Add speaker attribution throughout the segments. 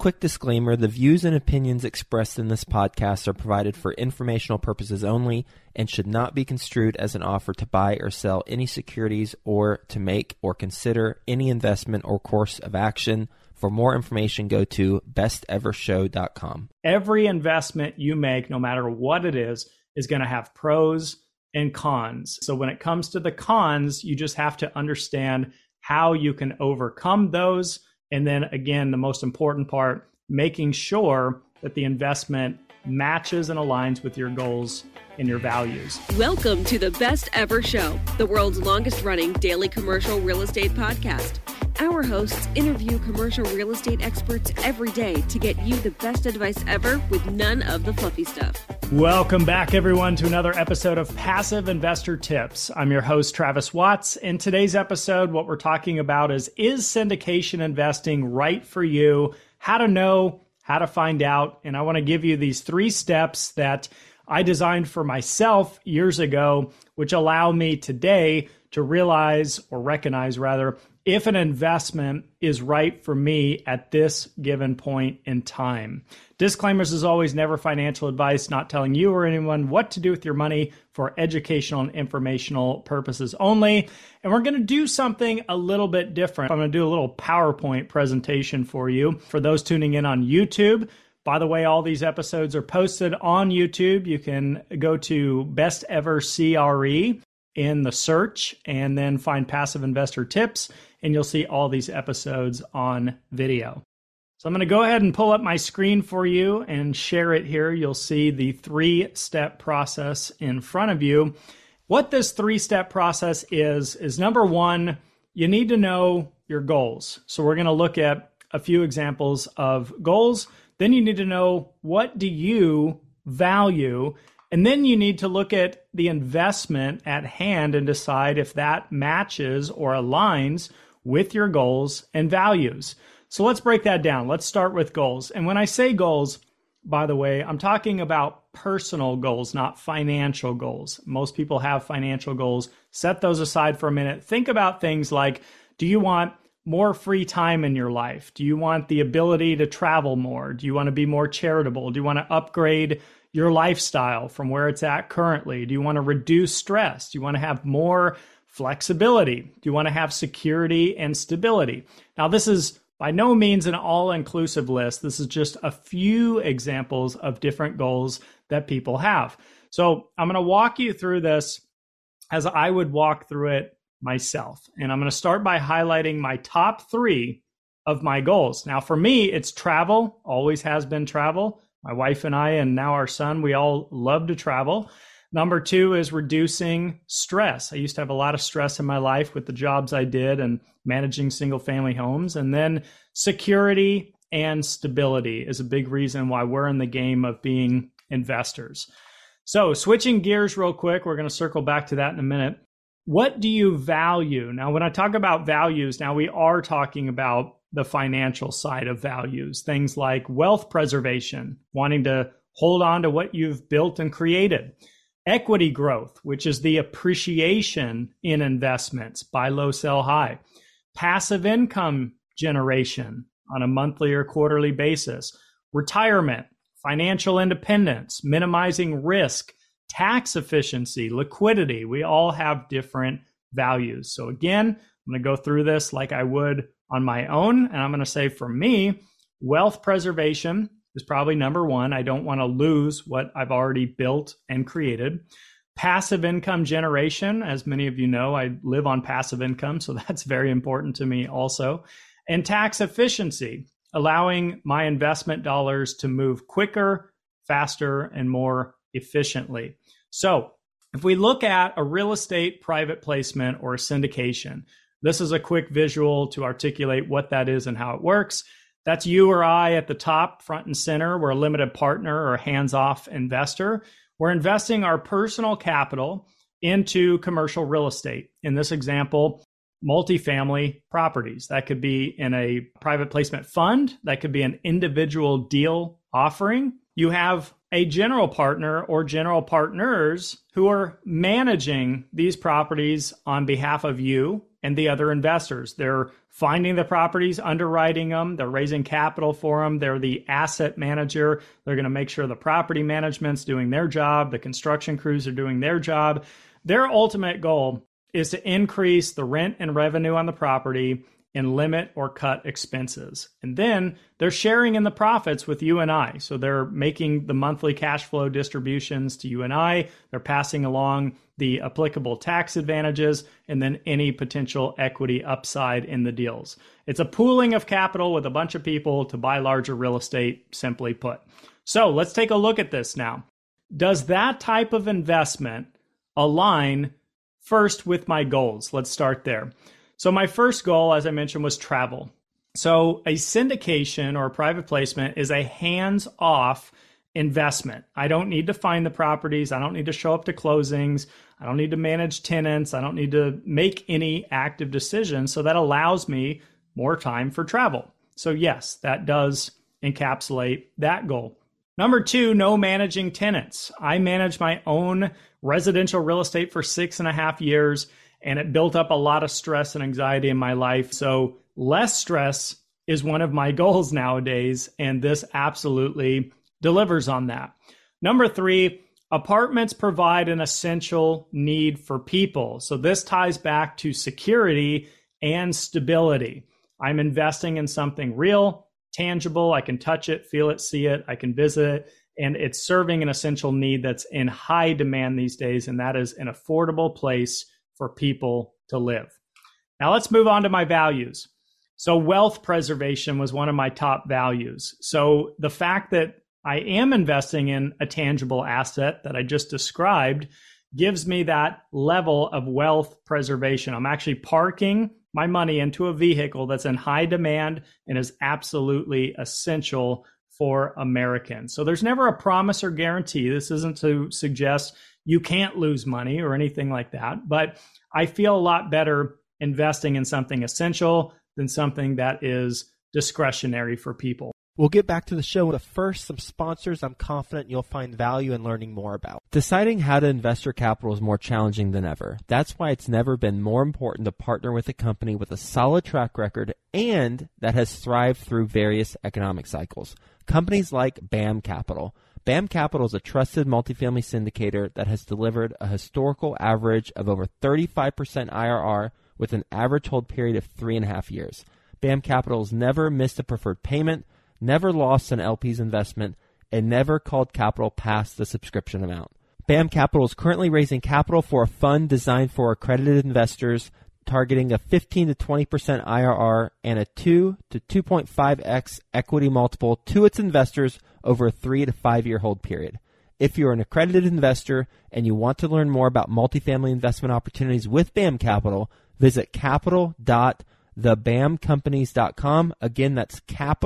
Speaker 1: quick disclaimer, the views and opinions expressed in this podcast are provided for informational purposes only and should not be construed as an offer to buy or sell any securities or to make or consider any investment or course of action. For more information, go to bestevershow.com.
Speaker 2: Every investment you make, no matter what it is going to have pros and cons. So when it comes to the cons, you just have to understand how you can overcome those. And then again, the most important part, making sure that the investment matches and aligns with your goals and your values.
Speaker 3: Welcome to the Best Ever Show, the world's longest running daily commercial real estate podcast. Our hosts interview commercial real estate experts every day to get you the best advice ever with none of the fluffy stuff.
Speaker 2: Welcome back, everyone, to another episode of Passive Investor Tips. I'm your host, Travis Watts. In today's episode, what we're talking about is syndication investing right for you? How to know, how to find out. And I want to give you these 3 steps that I designed for myself years ago, which allow me today to realize or recognize rather if an investment is right for me at this given point in time. Disclaimers as always, never financial advice, not telling you or anyone what to do with your money, for educational and informational purposes only. And we're going to do something a little bit different. I'm going to do a little PowerPoint presentation for you. For those tuning in on YouTube, by the way, all these episodes are posted on YouTube. You can go to Best Ever CRE in the search and then find Passive Investor Tips, and you'll see all these episodes on video. So I'm going to go ahead and pull up my screen for you and share it here. You'll see the 3-step process in front of you. What this 3-step process is number 1, you need to know your goals. So we're going to look at a few examples of goals. Then you need to know, what do you value? And then you need to look at the investment at hand and decide if that matches or aligns with your goals and values. So let's break that down. Let's start with goals. And when I say goals, by the way, I'm talking about personal goals, not financial goals. Most people have financial goals. Set those aside for a minute. Think about things like, do you want more free time in your life? Do you want the ability to travel more? Do you want to be more charitable? Do you want to upgrade your lifestyle from where it's at currently? Do you want to reduce stress? Do you want to have more flexibility? Do you want to have security and stability? Now, this is by no means an all-inclusive list. This is just a few examples of different goals that people have. So I'm going to walk you through this as I would walk through it myself. And I'm going to start by highlighting my top 3 of my goals. Now, for me, it's travel, always has been travel. My wife and I, and now our son, we all love to travel. Number 2 is reducing stress. I used to have a lot of stress in my life with the jobs I did and managing single family homes. And then security and stability is a big reason why we're in the game of being investors. So switching gears real quick, we're going to circle back to that in a minute. What do you value? Now, when I talk about values, now we are talking about the financial side of values, things like wealth preservation, wanting to hold on to what you've built and created. Equity growth, which is the appreciation in investments, buy low, sell high. Passive income generation on a monthly or quarterly basis. Retirement, financial independence, minimizing risk, tax efficiency, liquidity. We all have different values. So again, I'm going to go through this like I would on my own. And I'm going to say for me, wealth preservation is probably number 1. I don't want to lose what I've already built and created. Passive income generation, as many of you know, I live on passive income, so that's very important to me also. And tax efficiency, allowing my investment dollars to move quicker, faster, and more efficiently. So if we look at a real estate private placement or a syndication, this is a quick visual to articulate what that is and how it works. That's you or I at the top, front and center. We're a limited partner or hands-off investor. We're investing our personal capital into commercial real estate. In this example, multifamily properties. That could be in a private placement fund. That could be an individual deal offering. You have a general partner or general partners who are managing these properties on behalf of you and the other investors. They're finding the properties, underwriting them. They're raising capital for them. They're the asset manager. They're going to make sure the property management's doing their job. The construction crews are doing their job. Their ultimate goal is to increase the rent and revenue on the property and limit or cut expenses. And then they're sharing in the profits with you and I. So they're making the monthly cash flow distributions to you and I. They're passing along the applicable tax advantages and then any potential equity upside in the deals. It's a pooling of capital with a bunch of people to buy larger real estate, simply put. So let's take a look at this now. Does that type of investment align first with my goals? Let's start there. So my first goal, as I mentioned, was travel. So a syndication or a private placement is a hands-off investment. I don't need to find the properties. I don't need to show up to closings. I don't need to manage tenants. I don't need to make any active decisions. So that allows me more time for travel. So yes, that does encapsulate that goal. Number two, no managing tenants. I managed my own residential real estate for 6.5 years, and it built up a lot of stress and anxiety in my life. So less stress is one of my goals nowadays, and this absolutely delivers on that. Number three, apartments provide an essential need for people. So this ties back to security and stability. I'm investing in something real, tangible. I can touch it, feel it, see it. I can visit it. And it's serving an essential need that's in high demand these days, and that is an affordable place for people to live. Now let's move on to my values. So wealth preservation was one of my top values. So the fact that I am investing in a tangible asset that I just described gives me that level of wealth preservation. I'm actually parking my money into a vehicle that's in high demand and is absolutely essential for Americans. So there's never a promise or guarantee. This isn't to suggest you can't lose money or anything like that, but I feel a lot better investing in something essential than something that is discretionary for people.
Speaker 1: We'll get back to the show, but first, some sponsors I'm confident you'll find value in learning more about. Deciding how to invest your capital is more challenging than ever. That's why it's never been more important to partner with a company with a solid track record and that has thrived through various economic cycles. Companies like BAM Capital. BAM Capital is a trusted multifamily syndicator that has delivered a historical average of over 35% IRR with an average hold period of 3.5 years. BAM Capital has never missed a preferred payment, never lost an LP's investment, and never called capital past the subscription amount. BAM Capital is currently raising capital for a fund designed for accredited investors, targeting a 15 to 20% IRR and a 2 to 2.5x equity multiple to its investors over a 3 to 5 year hold period. If you're an accredited investor and you want to learn more about multifamily investment opportunities with BAM Capital, visit capital.thebamcompanies.com. Again, that's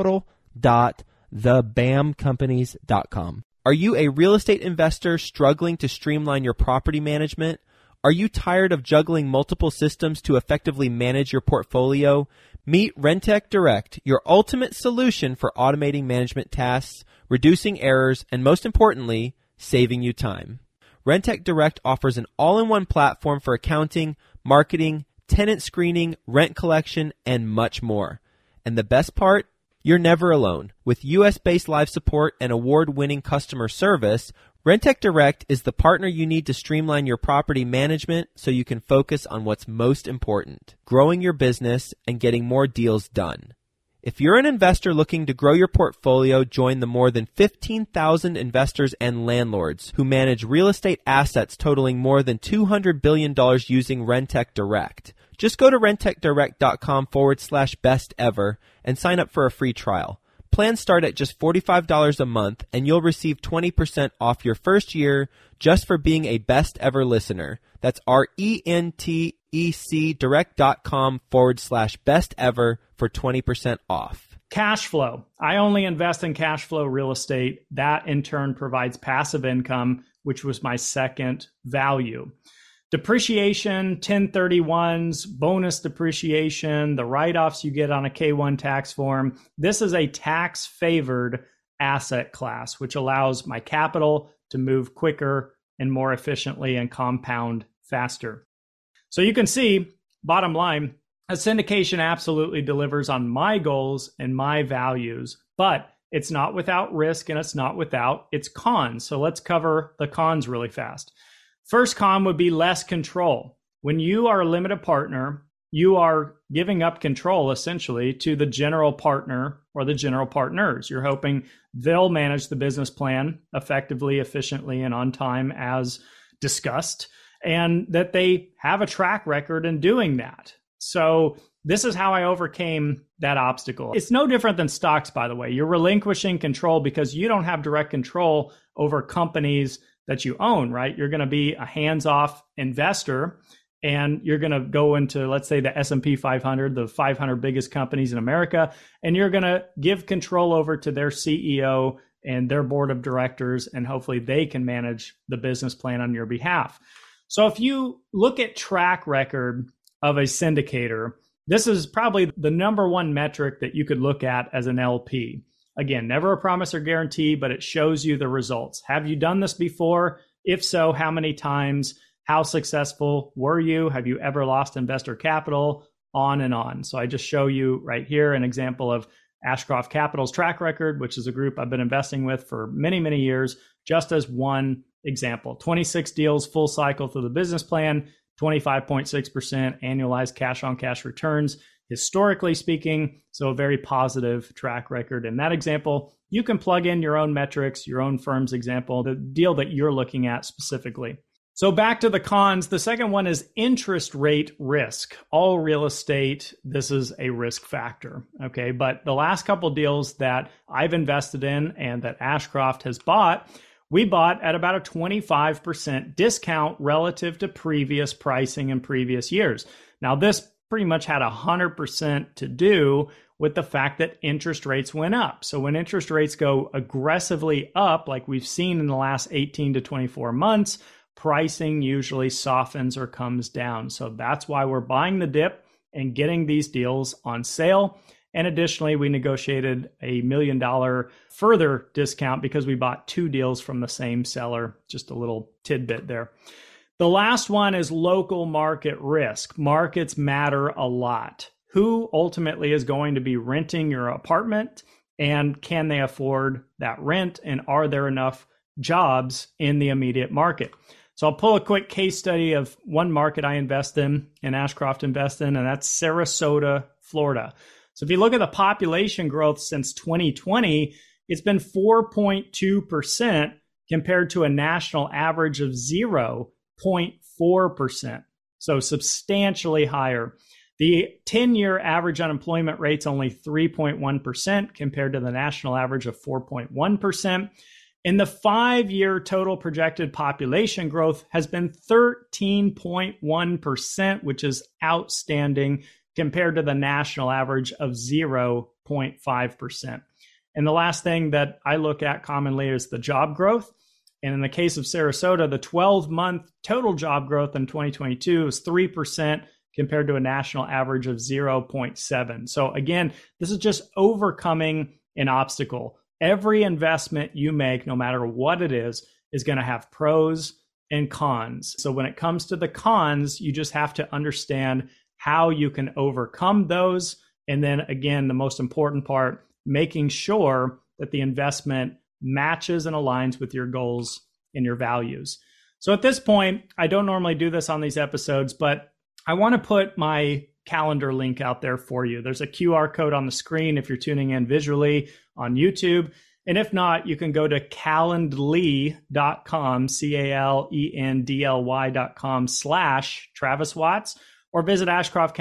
Speaker 1: capital.thebamcompanies.com. Are you a real estate investor struggling to streamline your property management? Are you tired of juggling multiple systems to effectively manage your portfolio? Meet Rentec Direct, your ultimate solution for automating management tasks, reducing errors, and most importantly, saving you time. Rentec Direct offers an all-in-one platform for accounting, marketing, tenant screening, rent collection, and much more. And the best part? You're never alone. With US-based live support and award-winning customer service, Rentec Direct is the partner you need to streamline your property management so you can focus on what's most important, growing your business and getting more deals done. If you're an investor looking to grow your portfolio, join the more than 15,000 investors and landlords who manage real estate assets totaling more than $200 billion using Rentec Direct. Just go to rentecdirect.com/best ever and sign up for a free trial. Plans start at just $45 a month, and you'll receive 20% off your first year just for being a best ever listener. That's RENTEC direct.com/best ever for 20% off.
Speaker 2: Cash flow. I only invest in cash flow real estate. That in turn provides passive income, which was my second value. Depreciation, 1031s, bonus depreciation, the write-offs you get on a K-1 tax form. This is a tax-favored asset class, which allows my capital to move quicker and more efficiently and compound faster. So you can see, bottom line, a syndication absolutely delivers on my goals and my values, but it's not without risk and it's not without its cons. So let's cover the cons really fast. First con would be less control. When you are a limited partner, you are giving up control essentially to the general partner or the general partners. You're hoping they'll manage the business plan effectively, efficiently, and on time as discussed, and that they have a track record in doing that. So this is how I overcame that obstacle. It's no different than stocks, by the way. You're relinquishing control because you don't have direct control over companies that you own, right? You're going to be a hands-off investor, and you're going to go into, let's say, the S&P 500, the 500 biggest companies in America, and you're going to give control over to their CEO and their board of directors, and hopefully they can manage the business plan on your behalf. So if you look at track record of a syndicator, this is probably the number one metric that you could look at as an LP. Again, never a promise or guarantee, but it shows you the results. Have you done this before? If so, how many times? How successful were you? Have you ever lost investor capital? On and on. So I just show you right here an example of Ashcroft Capital's track record, which is a group I've been investing with for many, many years, just as one example. 26 deals, full cycle through the business plan, 25.6% annualized cash on cash returns, historically speaking. So a very positive track record. In that example, you can plug in your own metrics, your own firm's example, the deal that you're looking at specifically. So back to the cons. The second one is interest rate risk. All real estate, this is a risk factor. Okay. But the last couple deals that I've invested in and that Ashcroft has bought, we bought at about a 25% discount relative to previous pricing in previous years. Now, this pretty much had 100% to do with the fact that interest rates went up. So when interest rates go aggressively up, like we've seen in the last 18 to 24 months, pricing usually softens or comes down. So that's why we're buying the dip and getting these deals on sale. And additionally, we negotiated a $1 million further discount because we bought two deals from the same seller. Just a little tidbit there. The last one is local market risk. Markets matter a lot. Who ultimately is going to be renting your apartment, and can they afford that rent? And are there enough jobs in the immediate market? So I'll pull a quick case study of one market I invest in and Ashcroft invest in, and that's Sarasota, Florida. So if you look at the population growth since 2020, it's been 4.2% compared to a national average of 0.4%. So substantially higher. The 10-year average unemployment rate's only 3.1% compared to the national average of 4.1%. And the 5-year total projected population growth has been 13.1%, which is outstanding compared to the national average of 0.5%. And the last thing that I look at commonly is the job growth. And in the case of Sarasota, the 12-month total job growth in 2022 is 3% compared to a national average of 0.7. So again, this is just overcoming an obstacle. Every investment you make, no matter what it is going to have pros and cons. So when it comes to the cons, you just have to understand how you can overcome those. And then again, the most important part, making sure that the investment matches and aligns with your goals and your values. So at this point, I don't normally do this on these episodes, but I want to put my calendar link out there for you. There's a QR code on the screen if you're tuning in visually on YouTube. And if not, you can go to calendly.com, calendly.com/Travis Watts, or visit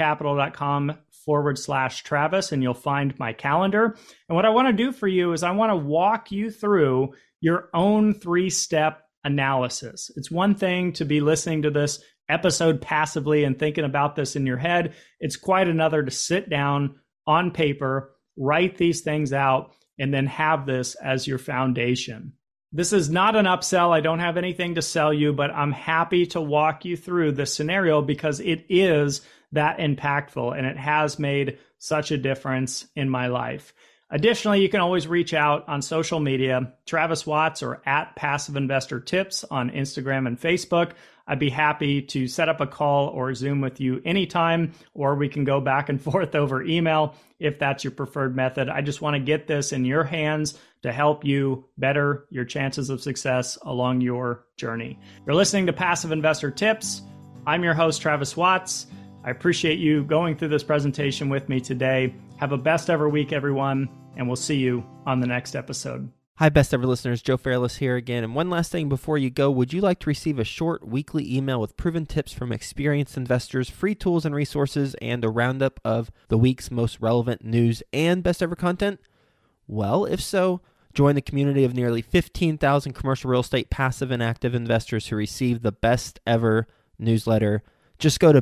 Speaker 2: ashcroftcapital.com/Travis, and you'll find my calendar. And what I want to do for you is I want to walk you through your own 3-step analysis. It's one thing to be listening to this episode passively and thinking about this in your head. It's quite another to sit down on paper, write these things out, and then have this as your foundation. This is not an upsell. I don't have anything to sell you, but I'm happy to walk you through this scenario because it is that impactful and it has made such a difference in my life. Additionally, you can always reach out on social media, Travis Watts or @Passive Investor Tips on Instagram and Facebook. I'd be happy to set up a call or Zoom with you anytime, or we can go back and forth over email if that's your preferred method. I just want to get this in your hands to help you better your chances of success along your journey. You're listening to Passive Investor Tips. I'm your host, Travis Watts. I appreciate you going through this presentation with me today. Have a best ever week, everyone, and we'll see you on the next episode.
Speaker 1: Hi, best ever listeners. Joe Fairless here again. And one last thing before you go, would you like to receive a short weekly email with proven tips from experienced investors, free tools and resources, and a roundup of the week's most relevant news and best ever content? Well, if so, join the community of nearly 15,000 commercial real estate passive and active investors who receive the best ever newsletter. Just go to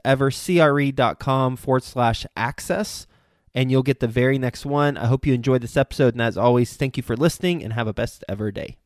Speaker 1: bestevercre.com/access and you'll get the very next one. I hope you enjoyed this episode. And as always, thank you for listening and have a best ever day.